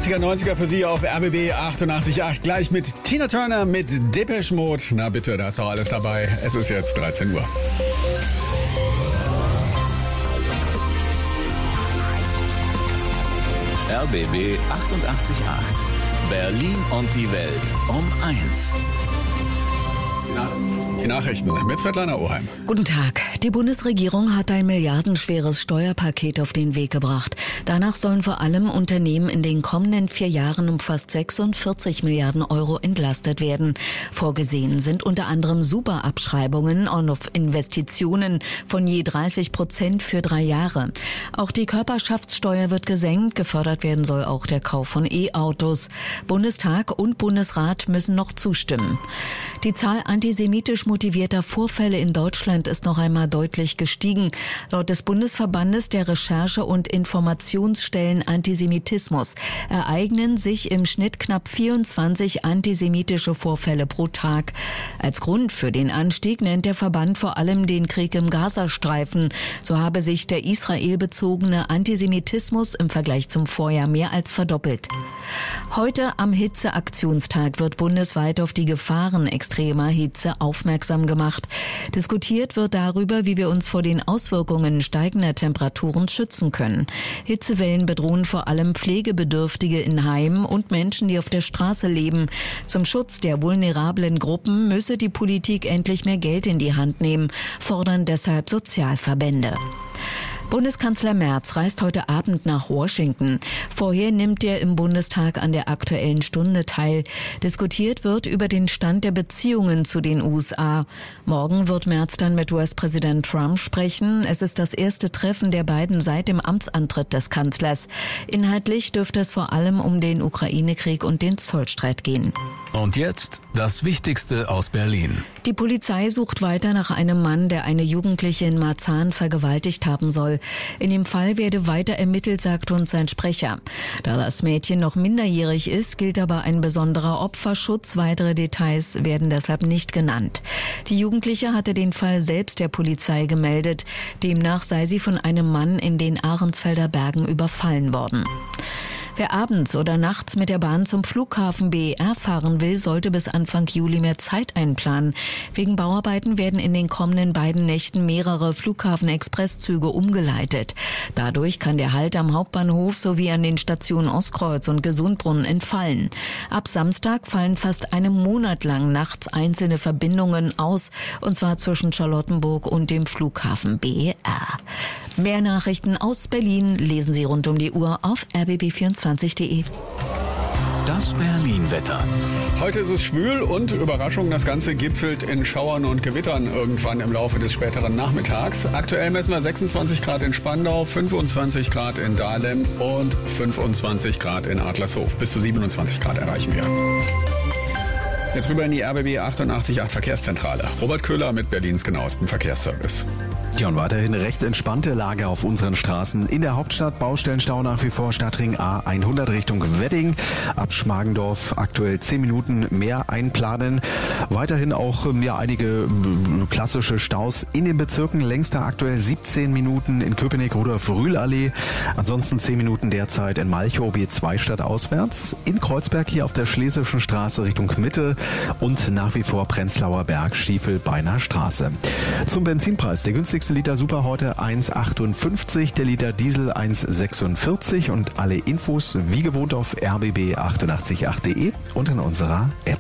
achtziger, neunziger für Sie auf R B B achtundachtzig Komma acht. Gleich mit Tina Turner, mit Depeche Mode. Na bitte, da ist auch alles dabei. Es ist jetzt dreizehn Uhr. R B B achtundachtzig Komma acht. Berlin und die Welt um eins. Die Nachrichten mit Svetlana Oheim. Guten Tag. Die Bundesregierung hat ein milliardenschweres Steuerpaket auf den Weg gebracht. Danach sollen vor allem Unternehmen in den kommenden vier Jahren um fast sechsundvierzig Milliarden Euro entlastet werden. Vorgesehen sind unter anderem Superabschreibungen auf Investitionen von je dreißig Prozent für drei Jahre. Auch die Körperschaftssteuer wird gesenkt. Gefördert werden soll auch der Kauf von E-Autos. Bundestag und Bundesrat müssen noch zustimmen. Die Zahl antisemitisch motivierter Vorfälle in Deutschland ist noch einmal deutlich gestiegen. Laut des Bundesverbandes der Recherche- und Informationsstellen Antisemitismus ereignen sich im Schnitt knapp vierundzwanzig antisemitische Vorfälle pro Tag. Als Grund für den Anstieg nennt der Verband vor allem den Krieg im Gazastreifen. So habe sich der israelbezogene Antisemitismus im Vergleich zum Vorjahr mehr als verdoppelt. Heute am Hitzeaktionstag wird bundesweit auf die Gefahren extremer Hitze aufmerksam gemacht. Diskutiert wird darüber, wie wir uns vor den Auswirkungen steigender Temperaturen schützen können. Hitzewellen bedrohen vor allem Pflegebedürftige in Heimen und Menschen, die auf der Straße leben. Zum Schutz der vulnerablen Gruppen müsse die Politik endlich mehr Geld in die Hand nehmen, fordern deshalb Sozialverbände. Bundeskanzler Merz reist heute Abend nach Washington. Vorher nimmt er im Bundestag an der Aktuellen Stunde teil. Diskutiert wird über den Stand der Beziehungen zu den U S A. Morgen wird Merz dann mit U S-Präsident Trump sprechen. Es ist das erste Treffen der beiden seit dem Amtsantritt des Kanzlers. Inhaltlich dürfte es vor allem um den Ukraine-Krieg und den Zollstreit gehen. Und jetzt das Wichtigste aus Berlin. Die Polizei sucht weiter nach einem Mann, der eine Jugendliche in Marzahn vergewaltigt haben soll. In dem Fall werde weiter ermittelt, sagt uns sein Sprecher. Da das Mädchen noch minderjährig ist, gilt aber ein besonderer Opferschutz. Weitere Details werden deshalb nicht genannt. Die Jugendliche hatte den Fall selbst der Polizei gemeldet. Demnach sei sie von einem Mann in den Ahrensfelder Bergen überfallen worden. Wer abends oder nachts mit der Bahn zum Flughafen B E R fahren will, sollte bis Anfang Juli mehr Zeit einplanen. Wegen Bauarbeiten werden in den kommenden beiden Nächten mehrere Flughafen-Expresszüge umgeleitet. Dadurch kann der Halt am Hauptbahnhof sowie an den Stationen Ostkreuz und Gesundbrunnen entfallen. Ab Samstag fallen fast einen Monat lang nachts einzelne Verbindungen aus, und zwar zwischen Charlottenburg und dem Flughafen B E R. Mehr Nachrichten aus Berlin lesen Sie rund um die Uhr auf r b b vierundzwanzig punkt d e. Das Berlin-Wetter. Heute ist es schwül und Überraschung, das Ganze gipfelt in Schauern und Gewittern irgendwann im Laufe des späteren Nachmittags. Aktuell messen wir sechsundzwanzig Grad in Spandau, fünfundzwanzig Grad in Dahlem und fünfundzwanzig Grad in Adlershof. Bis zu siebenundzwanzig Grad erreichen wir. Jetzt rüber in die R B B achtundachtzig Komma acht Verkehrszentrale. Robert Köhler mit Berlins genauestem Verkehrsservice. Ja, und weiterhin recht entspannte Lage auf unseren Straßen. In der Hauptstadt Baustellenstau nach wie vor, Stadtring A hundert Richtung Wedding. Ab Schmargendorf aktuell zehn Minuten mehr einplanen. Weiterhin auch ja, einige klassische Staus in den Bezirken. Längster aktuell siebzehn Minuten in Köpenick, Rudolf-Rühl-Allee. Ansonsten zehn Minuten derzeit in Malchow, B zwei stadtauswärts. In Kreuzberg hier auf der Schlesischen Straße Richtung Mitte. Und nach wie vor Prenzlauer Berg, Stiefel, Beiner Straße. Zum Benzinpreis. Der günstigste Liter Super heute eins achtundfünfzig, der Liter Diesel eins sechsundvierzig und alle Infos wie gewohnt auf r b b achtundachtzig Komma acht punkt d e und in unserer App.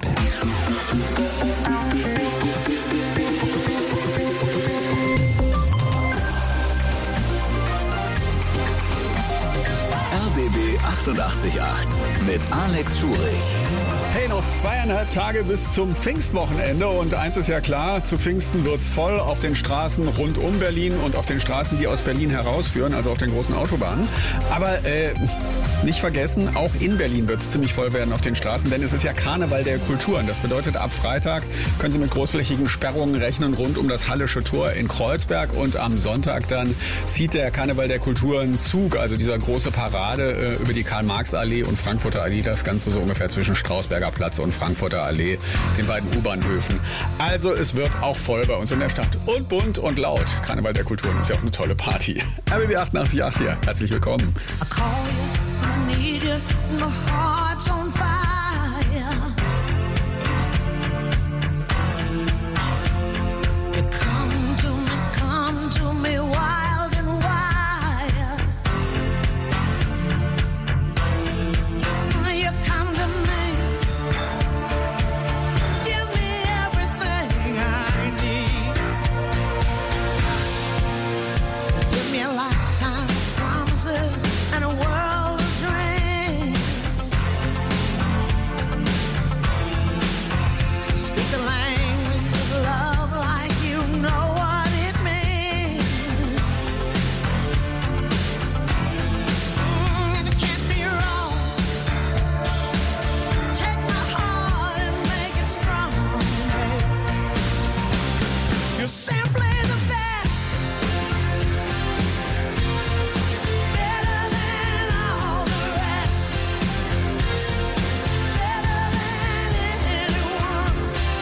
R B B achtundachtzig Komma acht mit Alex Schurich. Hey, noch zweieinhalb Tage bis zum Pfingstwochenende und eins ist ja klar, zu Pfingsten wird's voll auf den Straßen rund um Berlin und auf den Straßen, die aus Berlin herausführen, also auf den großen Autobahnen. Aber äh, nicht vergessen, auch in Berlin wird's ziemlich voll werden auf den Straßen, denn es ist ja Karneval der Kulturen. Das bedeutet, ab Freitag können Sie mit großflächigen Sperrungen rechnen rund um das Hallische Tor in Kreuzberg und am Sonntag dann zieht der Karneval der Kulturen Zug, also dieser große Parade äh, über die Karl-Marx-Allee und Frankfurter Allee, das Ganze so ungefähr zwischen Strausberger Platz und Frankfurter Allee, den beiden U-Bahnhöfen. Also es wird auch voll bei uns in der Stadt. Und bunt und laut. Karneval der Kulturen ist ja auch eine tolle Party. R B B achtundachtzig Komma acht hier. Herzlich willkommen. I call you, I need you, my heart's on fire. You come to me, come to me wild and wild. You come to me, give me everything I need. Give me a lifetime of promises and a world of dreams. Speak the language of love like you know what it means. Mm, and it can't be wrong. Take my heart and make it strong. You're simply the best. Better than all the rest. Better than anyone.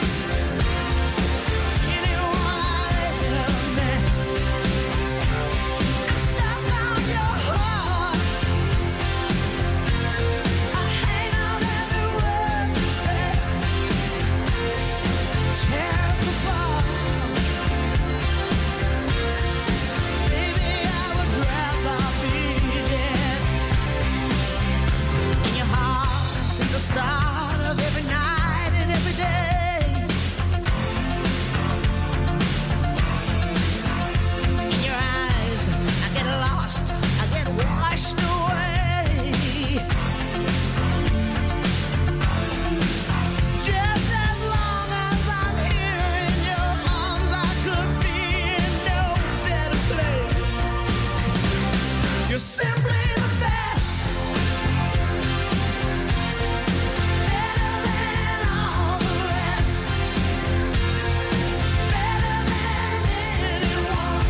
Anyone I've ever met. I'm stuck on your heart. I hang on every word you say. Tear us apart. Baby, I would rather be dead. In your heart, see the start of every night and every day. In your eyes, I get lost, I get washed away. Just as long as I'm here in your arms, I could be in no better place. You're simply the best. Better than all the rest. Better than anyone.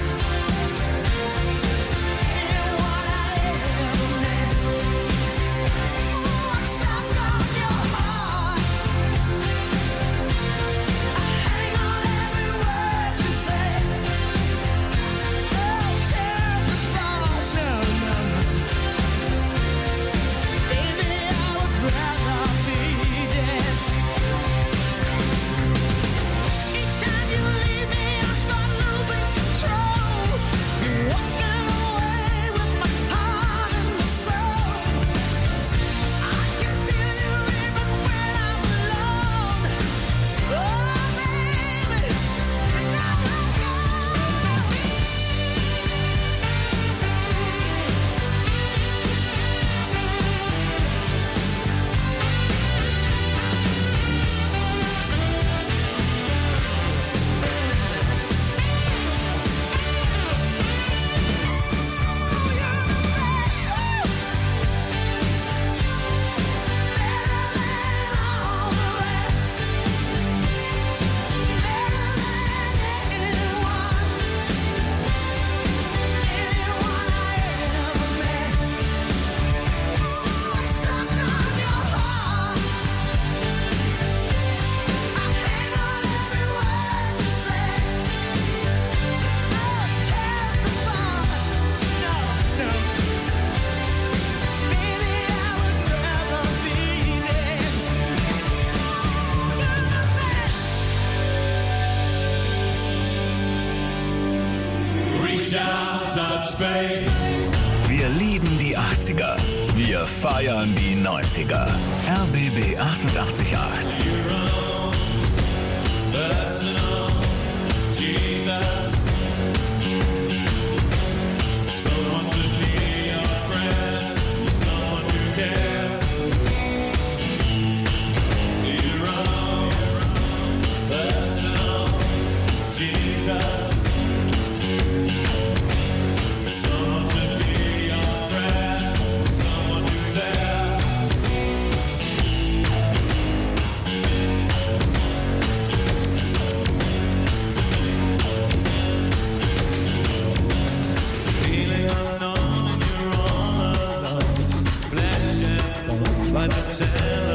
Anyone I ever met. Ooh, I'm stuck on your heart. I hang on every word you say. Oh, tear us apart. No, no, no. Baby, I would rather be dead. Each time you leave me, I start losing control. You're walking away with my heart and my soul. I can feel you even when I'm alone. Oh, baby, don't let go. Wir lieben die achtziger. Wir feiern die neunziger. R B B achtundachtzig Komma acht. By the tell